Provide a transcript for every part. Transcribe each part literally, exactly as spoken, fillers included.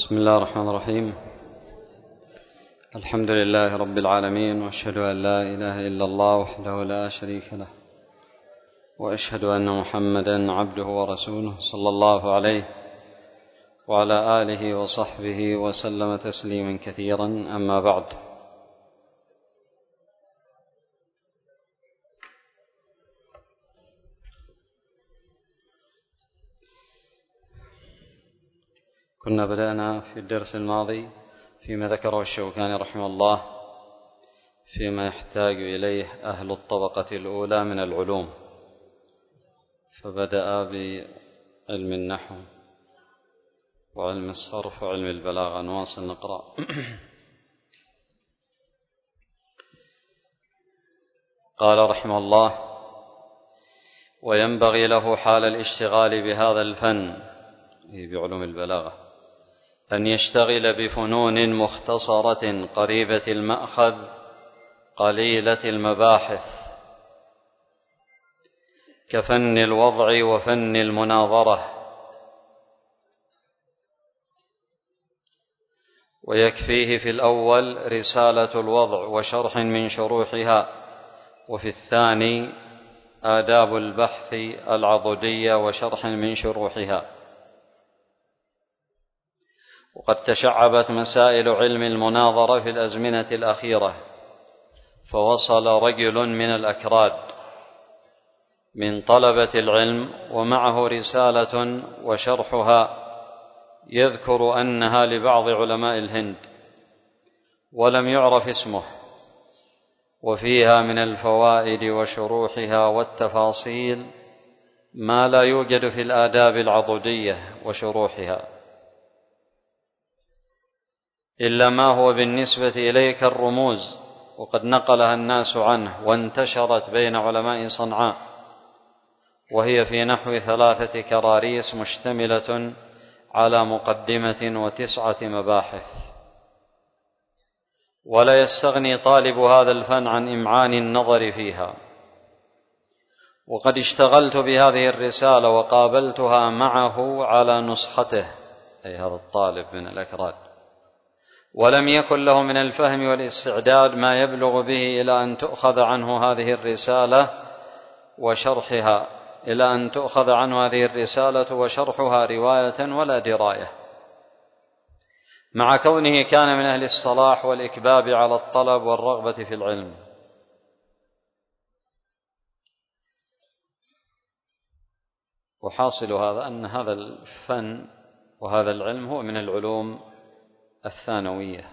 بسم الله الرحمن الرحيم. الحمد لله رب العالمين، وأشهد أن لا إله إلا الله وحده لا شريك له، وأشهد أن محمدا عبده ورسوله صلى الله عليه وعلى آله وصحبه وسلم تسليما كثيرا. أما بعد، كنا بدأنا في الدرس الماضي فيما ذكره الشوكاني رحمه الله فيما يحتاج إليه أهل الطبقة الأولى من العلوم، فبدأ بعلم النحو وعلم الصرف وعلم البلاغة. نواصل نقرأ. قال رحمه الله: وينبغي له حال الاشتغال بهذا الفن، بعلوم البلاغة، أن يشتغل بفنون مختصرة قريبة المأخذ قليلة المباحث، كفن الوضع وفن المناظرة، ويكفيه في الأول رسالة الوضع وشرح من شروحها، وفي الثاني آداب البحث العضدية وشرح من شروحها. وقد تشعبت مسائل علم المناظرة في الأزمنة الأخيرة، فوصل رجل من الأكراد من طلبة العلم ومعه رسالة وشرحها يذكر أنها لبعض علماء الهند ولم يعرف اسمه، وفيها من الفوائد وشروحها والتفاصيل ما لا يوجد في الآداب العضدية وشروحها، إلا ما هو بالنسبة إليك الرموز، وقد نقلها الناس عنه وانتشرت بين علماء صنعاء، وهي في نحو ثلاثة كراريس مشتملة على مقدمة وتسعة مباحث. ولا يستغني طالب هذا الفن عن إمعان النظر فيها. وقد اشتغلت بهذه الرسالة وقابلتها معه على نسخته، أي هذا الطالب من الأكراد، ولم يكن له من الفهم والاستعداد ما يبلغ به إلى أن تؤخذ عنه هذه الرسالة وشرحها إلى أن تؤخذ عنه هذه الرسالة وشرحها رواية ولا دراية، مع كونه كان من أهل الصلاح والإكباب على الطلب والرغبة في العلم. وحاصل هذا أن هذا الفن وهذا العلم هو من العلوم الثانوية،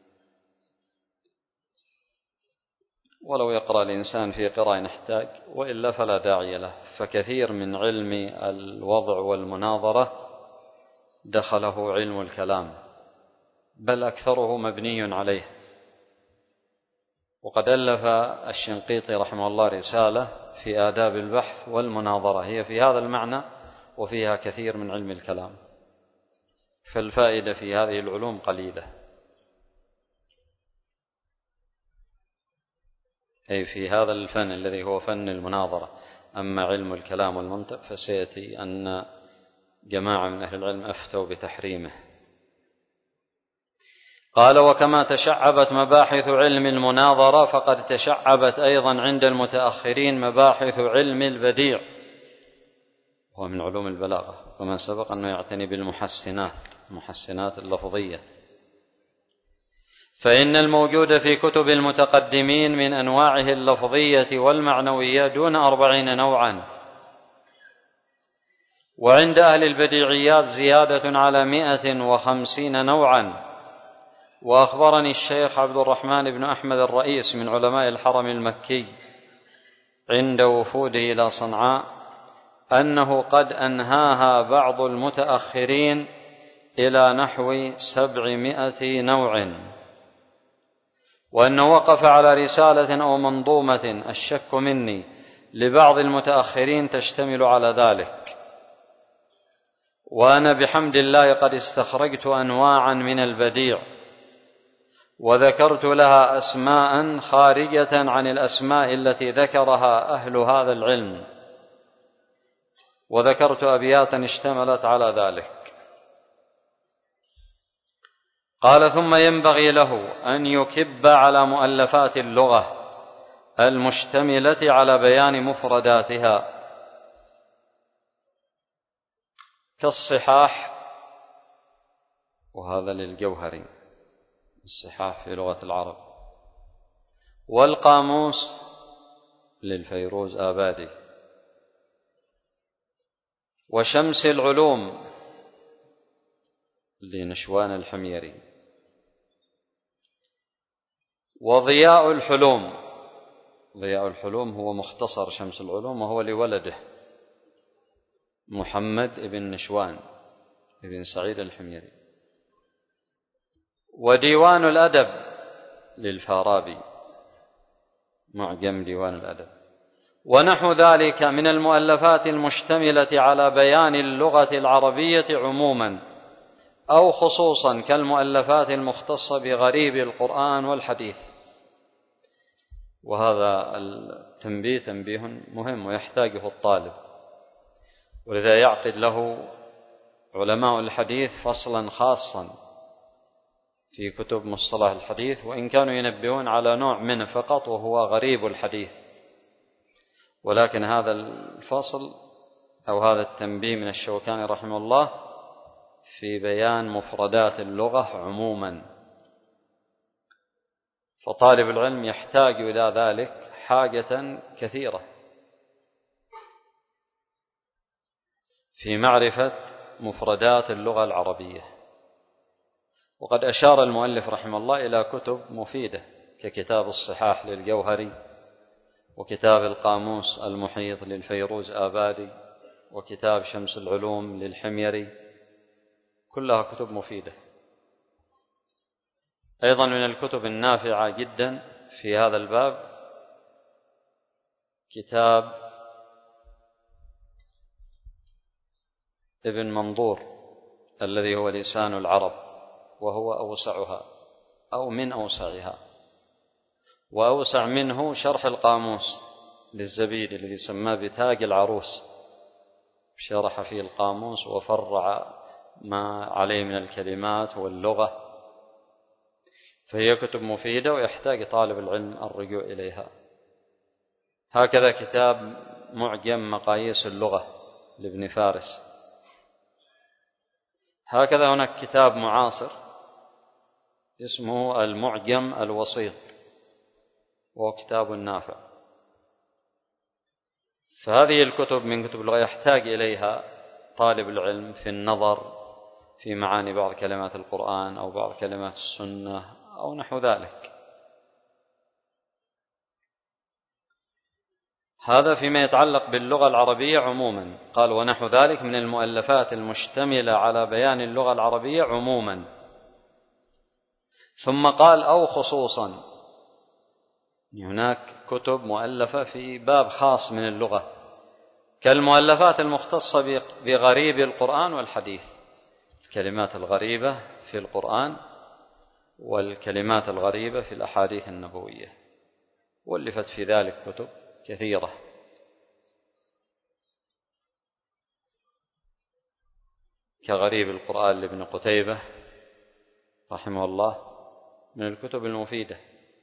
ولو يقرأ الإنسان في قراءة نحتاج، وإلا فلا داعي له، فكثير من علم الوضع والمناظرة دخله علم الكلام، بل أكثره مبني عليه. وقد ألف الشنقيطي رحمه الله رسالة في آداب البحث والمناظرة، هي في هذا المعنى وفيها كثير من علم الكلام، فالفائدة في هذه العلوم قليلة، أي في هذا الفن الذي هو فن المناظرة. أما علم الكلام والمنطق فسيأتي أن جماعة من أهل العلم أفتوا بتحريمه. قال: وكما تشعبت مباحث علم المناظرة، فقد تشعبت أيضا عند المتأخرين مباحث علم البديع، هو من علوم البلاغة، وما سبق أنه يعتني بالمحسنات، المحسنات اللفظية. فإن الموجود في كتب المتقدمين من أنواعه اللفظية والمعنوية دون أربعين نوعا، وعند أهل البديعيات زيادة على مئة وخمسين نوعا. وأخبرني الشيخ عبد الرحمن بن أحمد الرئيس من علماء الحرم المكي عند وفوده إلى صنعاء أنه قد أنهاها بعض المتأخرين إلى نحو سبعمائة نوع، وأنه وقف على رسالة أو منظومة، الشك مني، لبعض المتأخرين تشتمل على ذلك. وأنا بحمد الله قد استخرجت أنواعا من البديع، وذكرت لها أسماء خارجة عن الأسماء التي ذكرها أهل هذا العلم، وذكرت أبياتا اشتملت على ذلك. قال: ثم ينبغي له أن يكب على مؤلفات اللغة المشتملة على بيان مفرداتها كالصحاح، وهذا للجوهري، الصحاح في لغة العرب، والقاموس للفيروز آبادي، وشمس العلوم لنشوان الحميري، وضياء الحلوم. ضياء الحلوم هو مختصر شمس العلوم، وهو لولده محمد بن نشوان بن سعيد الحميري. وديوان الأدب للفارابي، معجم ديوان الأدب. ونحو ذلك من المؤلفات المشتملة على بيان اللغة العربية عموما أو خصوصا، كالمؤلفات المختصة بغريب القرآن والحديث. وهذا التنبيه تنبيه مهم ويحتاجه الطالب، ولذا يعقد له علماء الحديث فصلا خاصا في كتب مصطلح الحديث، وإن كانوا ينبهون على نوع منه فقط وهو غريب الحديث، ولكن هذا الفصل أو هذا التنبيه من الشوكاني رحمه الله في بيان مفردات اللغة عموما. فطالب العلم يحتاج إلى ذلك حاجة كثيرة في معرفة مفردات اللغة العربية. وقد أشار المؤلف رحمه الله إلى كتب مفيدة ككتاب الصحاح للجوهري، وكتاب القاموس المحيط للفيروز آبادي، وكتاب شمس العلوم للحميري، كلها كتب مفيدة. أيضا من الكتب النافعة جدا في هذا الباب كتاب ابن منظور الذي هو لسان العرب، وهو أوسعها أو من أوسعها، وأوسع منه شرح القاموس للزبيدي الذي سماه بتاج العروس، شرح فيه القاموس وفرع ما عليه من الكلمات واللغة. فهي كتب مفيدة ويحتاج طالب العلم الرجوع إليها. هكذا كتاب معجم مقاييس اللغة لابن فارس. هكذا هناك كتاب معاصر اسمه المعجم الوسيط، وهو كتاب نافع. فهذه الكتب من كتب اللغة يحتاج إليها طالب العلم في النظر في معاني بعض كلمات القرآن أو بعض كلمات السنة أو نحو ذلك. هذا فيما يتعلق باللغة العربية عموما. قال: ونحو ذلك من المؤلفات المشتملة على بيان اللغة العربية عموما. ثم قال: أو خصوصا، هناك كتب مؤلفة في باب خاص من اللغة كالمؤلفات المختصة بغريب القرآن والحديث، الكلمات الغريبة في القرآن والكلمات الغريبة في الأحاديث النبوية، واللفت في ذلك كتب كثيرة. كغريب القرآن لابن قتيبة رحمه الله من الكتب المفيدة.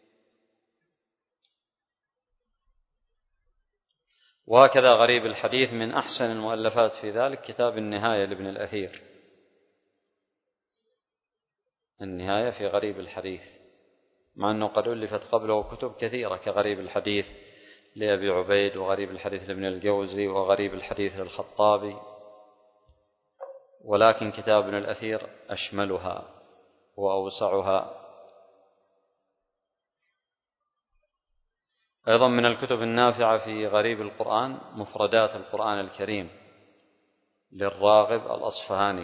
وهكذا غريب الحديث من أحسن المؤلفات في ذلك كتاب النهاية لابن الأثير، النهاية في غريب الحديث، مع أنه قد ألفت قبله كتب كثيرة كغريب الحديث لأبي عبيد، وغريب الحديث لابن الجوزي، وغريب الحديث للخطابي، ولكن كتاب ابن الأثير أشملها وأوسعها. أيضا من الكتب النافعة في غريب القرآن مفردات القرآن الكريم للراغب الأصفهاني.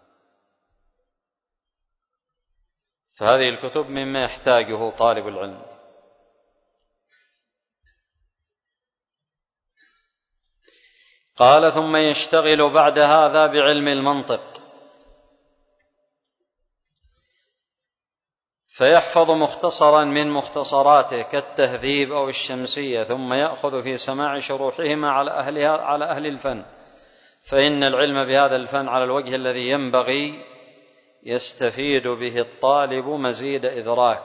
فهذه الكتب مما يحتاجه طالب العلم. قال: ثم يشتغل بعد هذا بعلم المنطق، فيحفظ مختصرا من مختصراته كالتهذيب أو الشمسية، ثم يأخذ في سماع شروحهما على أهلها على أهل الفن، فإن العلم بهذا الفن على الوجه الذي ينبغي يستفيد به الطالب مزيد إدراك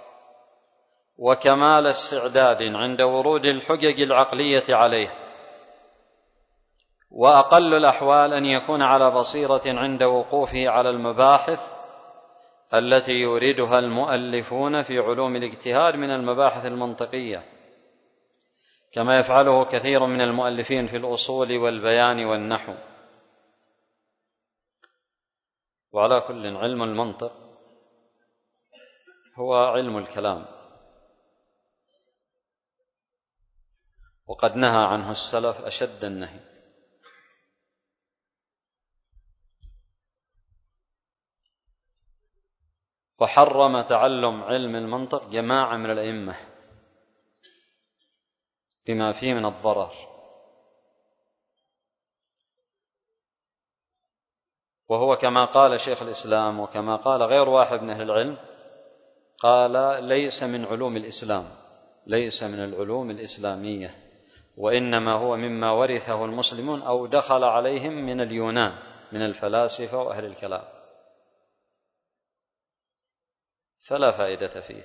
وكمال استعداد عند ورود الحجج العقلية عليه، وأقل الأحوال أن يكون على بصيرة عند وقوفه على المباحث التي يوردها المؤلفون في علوم الاجتهاد من المباحث المنطقية، كما يفعله كثير من المؤلفين في الأصول والبيان والنحو. وعلى كل، علم المنطق هو علم الكلام، وقد نهى عنه السلف أشد النهي. وحرم تعلم علم المنطق جماعة من الأئمة بما فيه من الضرر. وهو كما قال شيخ الإسلام وكما قال غير واحد من أهل العلم، قال ليس من علوم الإسلام، ليس من العلوم الإسلامية، وإنما هو مما ورثه المسلمون أو دخل عليهم من اليونان من الفلاسفة وأهل الكلام، فلا فائدة فيه.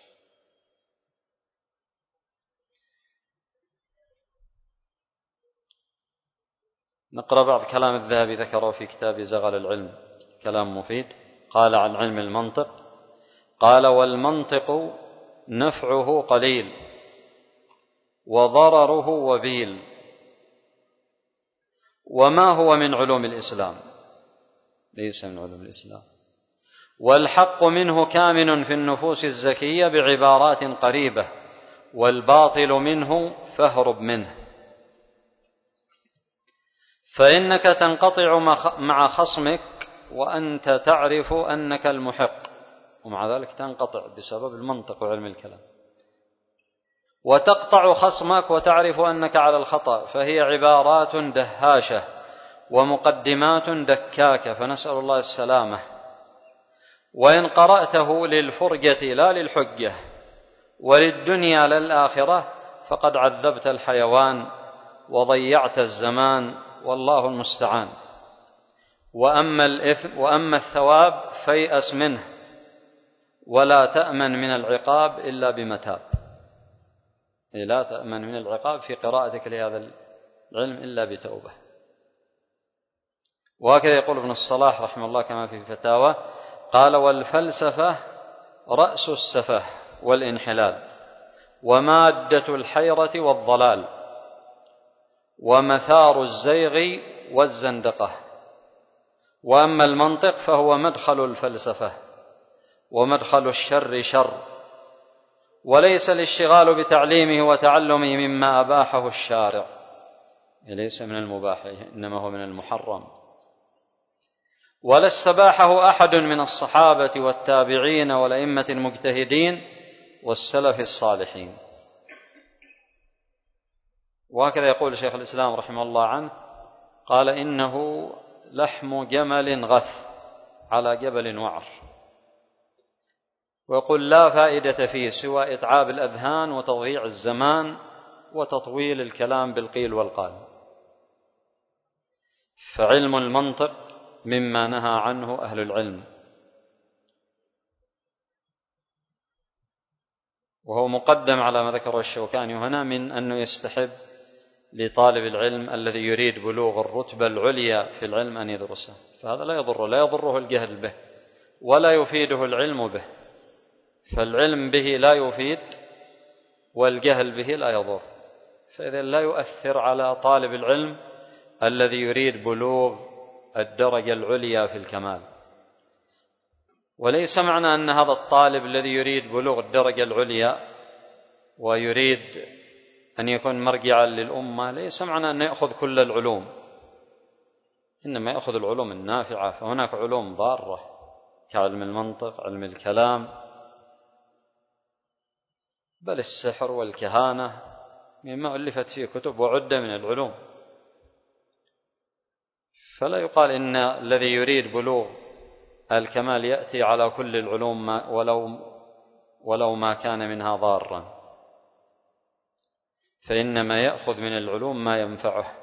نقرأ بعض كلام الذهبي ذكره في كتاب زغل العلم، كلام مفيد. قال عن علم المنطق، قال: والمنطق نفعه قليل وضرره وبيل، وما هو من علوم الإسلام، ليس من علوم الإسلام، والحق منه كامن في النفوس الزكية بعبارات قريبة، والباطل منه فاهرب منه، فإنك تنقطع مع خصمك وأنت تعرف أنك المحق، ومع ذلك تنقطع بسبب المنطق وعلم الكلام، وتقطع خصمك وتعرف أنك على الخطأ، فهي عبارات دهاشة ومقدمات دكاكة، فنسأل الله السلامة. وإن قرأته للفرجة لا للحجة وللدنيا لا للآخرة فقد عذبت الحيوان وضيعت الزمان، والله المستعان. وأما الإثم وأما الثواب فيأس منه، ولا تأمن من العقاب إلا بمتاب، لا تأمن من العقاب في قراءتك لهذا العلم إلا بتوبة. وهكذا يقول ابن الصلاح رحمه الله كما في فتاوى، قال: والفلسفة رأس السفه والانحلال، ومادة الحيرة والضلال، ومثار الزيغ والزندقة. وأما المنطق فهو مدخل الفلسفة ومدخل الشر شر، وليس الاشتغال بتعليمه وتعلمه مما أباحه الشارع، ليس من المباح، إنما هو من المحرم، ولا استباحه أحد من الصحابة والتابعين والأئمة المجتهدين والسلف الصالحين. وهكذا يقول شيخ الإسلام رحمه الله عنه، قال: إنه لحم جمل غث على جبل وعر. ويقول: لا فائدة فيه سوى إتعاب الأذهان وتضييع الزمان وتطويل الكلام بالقيل والقال. فعلم المنطق مما نهى عنه أهل العلم، وهو مقدم على ما ذكره الشوكاني هنا من أنه يستحب لطالب العلم الذي يريد بلوغ الرتبة العليا في العلم أن يدرسه، فهذا لا يضره لا يضره الجهل به ولا يفيده العلم به، فالعلم به لا يفيد والجهل به لا يضر، فإذا لا يؤثر على طالب العلم الذي يريد بلوغ الدرجة العليا في الكمال. وليس معنى أن هذا الطالب الذي يريد بلوغ الدرجة العليا ويريد أن يكون مرجعا للأمة ليس معنى أن يأخذ كل العلوم، إنما يأخذ العلوم النافعة، فهناك علوم ضارة كعلم المنطق، علم الكلام، بل السحر والكهانة مما ألفت فيه كتب وعد من العلوم. فلا يقال إن الذي يريد بلوغ الكمال يأتي على كل العلوم ولو ولو ما كان منها ضارا، فإنما يأخذ من العلوم ما ينفعه.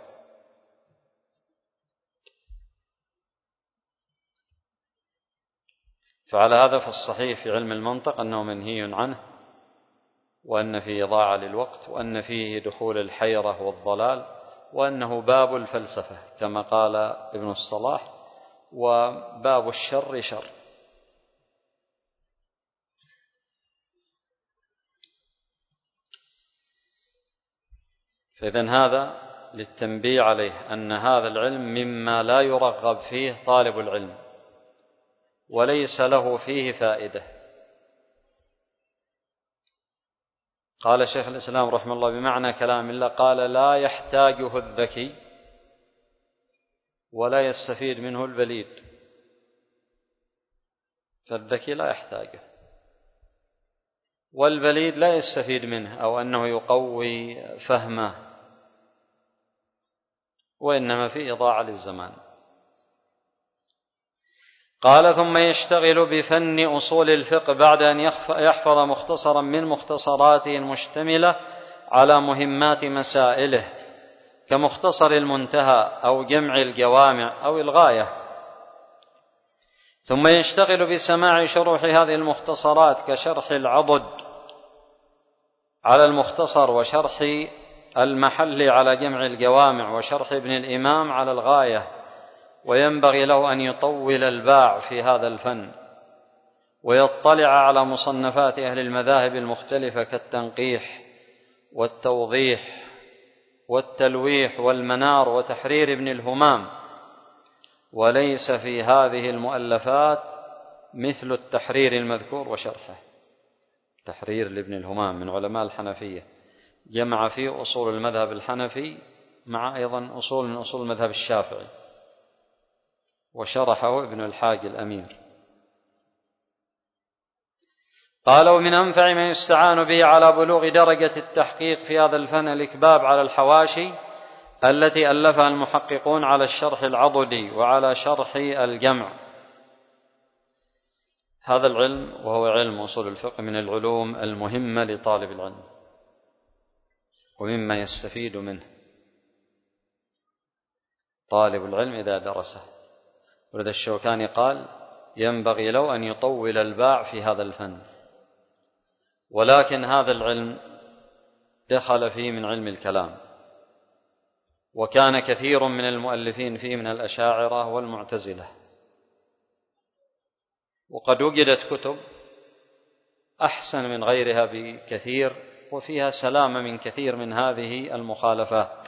فعلى هذا فالصحيح في علم المنطق أنه منهي عنه، وأن فيه إضاعة للوقت، وأن فيه دخول الحيرة والضلال، وأنه باب الفلسفة كما قال ابن الصلاح، وباب الشر شر. فإذن هذا للتنبيه عليه أن هذا العلم مما لا يرغب فيه طالب العلم، وليس له فيه فائدة. قال شيخ الإسلام رحمه الله بمعنى كلام الله، قال لا يحتاجه الذكي ولا يستفيد منه البليد. فالذكي لا يحتاجه، والبليد لا يستفيد منه أو أنه يقوي فهمه، وإنما في إضاعة للزمان. قال ثم يشتغل بفن أصول الفقه بعد أن يحفظ مختصرا من مختصراته المشتملة على مهمات مسائله، كمختصر المنتهى أو جمع الجوامع أو الغاية. ثم يشتغل بسماع شروح هذه المختصرات كشرح العضد على المختصر، وشرح المحل على جمع الجوامع، وشرح ابن الإمام على الغاية. وينبغي له أن يطول الباع في هذا الفن، ويطلع على مصنفات أهل المذاهب المختلفة كالتنقيح والتوضيح والتلويح والمنار وتحرير ابن الهمام. وليس في هذه المؤلفات مثل التحرير المذكور وشرحه. تحرير لابن الهمام من علماء الحنفية، جمع فيه أصول المذهب الحنفي مع أيضا أصول من أصول المذهب الشافعي، وشرحه ابن الحاج الأمير. قال ومن أنفع ما يستعان به على بلوغ درجة التحقيق في هذا الفن الإكباب على الحواشي التي ألفها المحققون على الشرح العضدي وعلى شرح الجمع. هذا العلم وهو علم أصول الفقه من العلوم المهمة لطالب العلم، ومما يستفيد منه طالب العلم إذا درسه. ولذا الشوكاني قال ينبغي له أن يطول الباع في هذا الفن. ولكن هذا العلم دخل فيه من علم الكلام، وكان كثير من المؤلفين فيه من الأشاعرة والمعتزلة، وقد وجدت كتب أحسن من غيرها بكثير، وفيها سلامة من كثير من هذه المخالفات.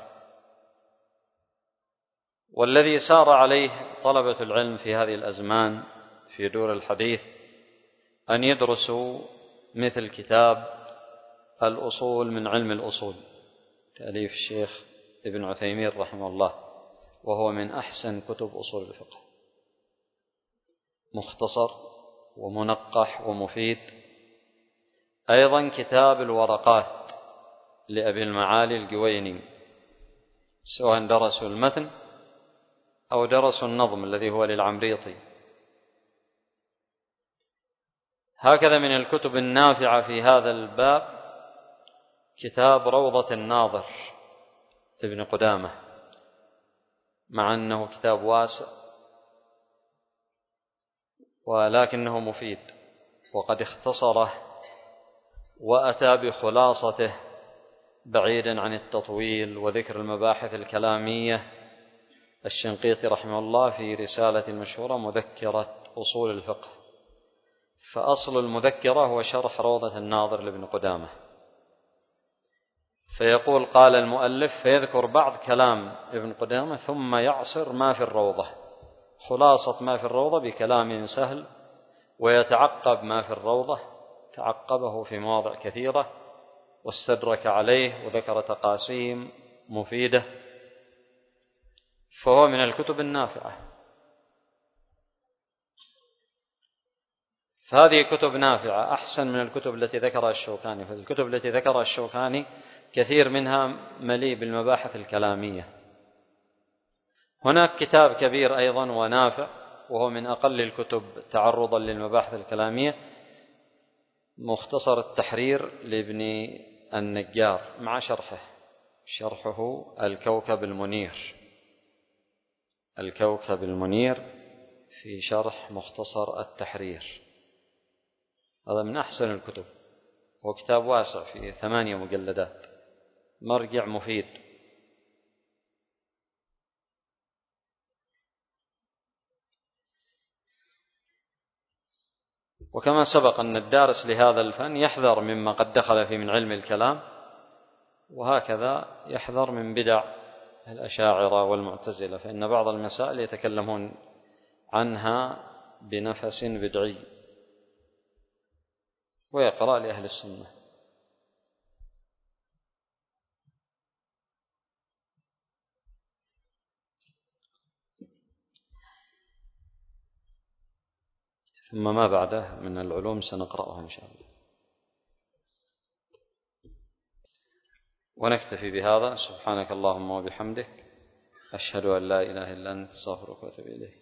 والذي سار عليه طلبة العلم في هذه الأزمان في دور الحديث أن يدرسوا مثل كتاب الأصول من علم الأصول، تأليف الشيخ ابن عثيمين رحمه الله، وهو من أحسن كتب أصول الفقه، مختصر ومنقح ومفيد. أيضا كتاب الورقات لأبي المعالي الجويني، سواء درسوا المتن أو درسوا النظم الذي هو للعمريطي. هكذا من الكتب النافعة في هذا الباب كتاب روضة الناظر ابن قدامة، مع أنه كتاب واسع ولكنه مفيد، وقد اختصره وأتى بخلاصته بعيدا عن التطويل وذكر المباحث الكلامية. الشنقيطي رحمه الله في رسالة مشهورة مذكرة أصول الفقه، فأصل المذكرة هو شرح روضة الناظر لابن قدامة. فيقول قال المؤلف فيذكر بعض كلام ابن قدامة ثم يعصر ما في الروضة، خلاصة ما في الروضة بكلام سهل، ويتعقب ما في الروضة، تعقبه في مواضع كثيرة واستدرك عليه وذكر تقاسيم مفيدة، فهو من الكتب النافعة. فهذه كتب نافعة أحسن من الكتب التي ذكرها الشوكاني. فالكتب التي ذكرها الشوكاني كثير منها مليء بالمباحث الكلامية. هناك كتاب كبير أيضا ونافع، وهو من أقل الكتب تعرضا للمباحث الكلامية، مختصر التحرير لابن النجار مع شرحه، شرحه الكوكب المنير، الكوكب المنير في شرح مختصر التحرير. هذا من أحسن الكتب، هو كتاب واسع فيه ثمانية مجلدات، مرجع مفيد. وكما سبق أن الدارس لهذا الفن يحذر مما قد دخل فيه من علم الكلام، وهكذا يحذر من بدع الأشاعرة والمعتزلة، فإن بعض المسائل يتكلمون عنها بنفس بدعي، ويقرأ لأهل السنة. ثم ما بعده من العلوم سنقرأها إن شاء الله. ونكتفي بهذا. سبحانك اللهم وبحمدك، أشهد أن لا إله إلا أنت، أستغفرك وأتوب إليك.